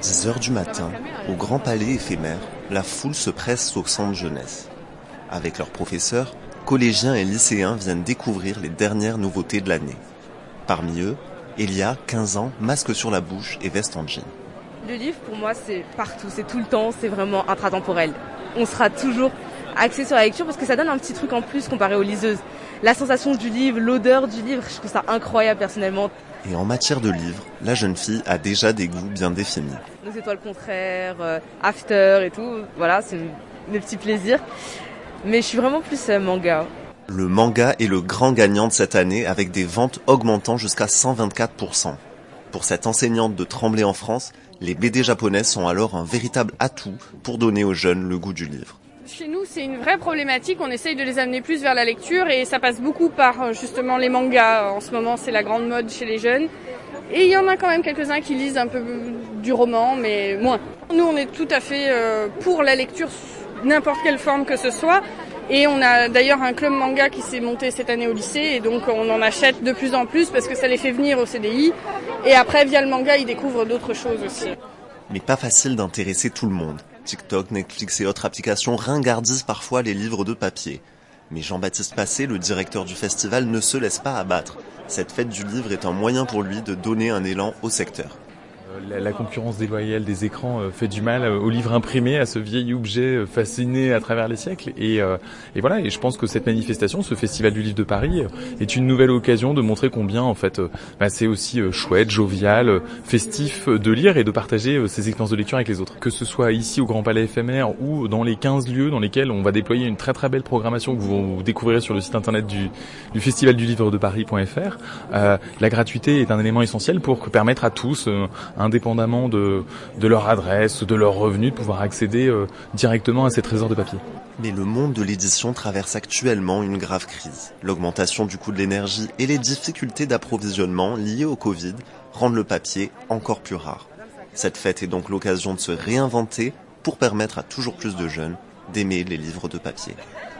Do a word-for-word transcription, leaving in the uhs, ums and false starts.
dix heures du matin, au Grand Palais éphémère, la foule se presse au centre jeunesse. Avec leurs professeurs, collégiens et lycéens viennent découvrir les dernières nouveautés de l'année. Parmi eux, Elia, quinze ans, masque sur la bouche et veste en jean. Le livre, pour moi, c'est partout, c'est tout le temps, c'est vraiment intratemporel. On sera toujours axé sur la lecture parce que ça donne un petit truc en plus comparé aux liseuses. La sensation du livre, l'odeur du livre, je trouve ça incroyable personnellement. Et en matière de livres, la jeune fille a déjà des goûts bien définis. Nos étoiles contraires, euh, After et tout, voilà, c'est mes petits plaisirs. Mais je suis vraiment plus euh, manga. Le manga est le grand gagnant de cette année avec des ventes augmentant jusqu'à cent vingt-quatre pour cent. Pour cette enseignante de Tremblay en France, les B D japonaises sont alors un véritable atout pour donner aux jeunes le goût du livre. Chez nous, c'est une vraie problématique. On essaye de les amener plus vers la lecture et ça passe beaucoup par justement les mangas. En ce moment, c'est la grande mode chez les jeunes. Et il y en a quand même quelques-uns qui lisent un peu du roman, mais moins. Nous, on est tout à fait pour la lecture, n'importe quelle forme que ce soit. Et on a d'ailleurs un club manga qui s'est monté cette année au lycée et donc on en achète de plus en plus parce que ça les fait venir au C D I. Et après, via le manga, ils découvrent d'autres choses aussi. Mais pas facile d'intéresser tout le monde. TikTok, Netflix et autres applications ringardisent parfois les livres de papier. Mais Jean-Baptiste Passé, le directeur du festival, ne se laisse pas abattre. Cette fête du livre est un moyen pour lui de donner un élan au secteur. La, la concurrence déloyale des écrans euh, fait du mal euh, au livre imprimé, à ce vieil objet euh, fasciné à travers les siècles. Et, euh, et voilà. Et je pense que cette manifestation, ce festival du livre de Paris, euh, est une nouvelle occasion de montrer combien, en fait, euh, bah, c'est aussi euh, chouette, jovial, euh, festif euh, de lire et de partager euh, ces expériences de lecture avec les autres. Que ce soit ici au Grand Palais éphémère ou dans les quinze lieux dans lesquels on va déployer une très très belle programmation que vous, vous découvrirez sur le site internet du, du festival du livre de Paris point F R. Euh, la gratuité est un élément essentiel pour permettre à tous, euh, indépendamment de, de leur adresse, de leurs revenus, de pouvoir accéder euh, directement à ces trésors de papier. Mais le monde de l'édition traverse actuellement une grave crise. L'augmentation du coût de l'énergie et les difficultés d'approvisionnement liées au Covid rendent le papier encore plus rare. Cette fête est donc l'occasion de se réinventer pour permettre à toujours plus de jeunes d'aimer les livres de papier.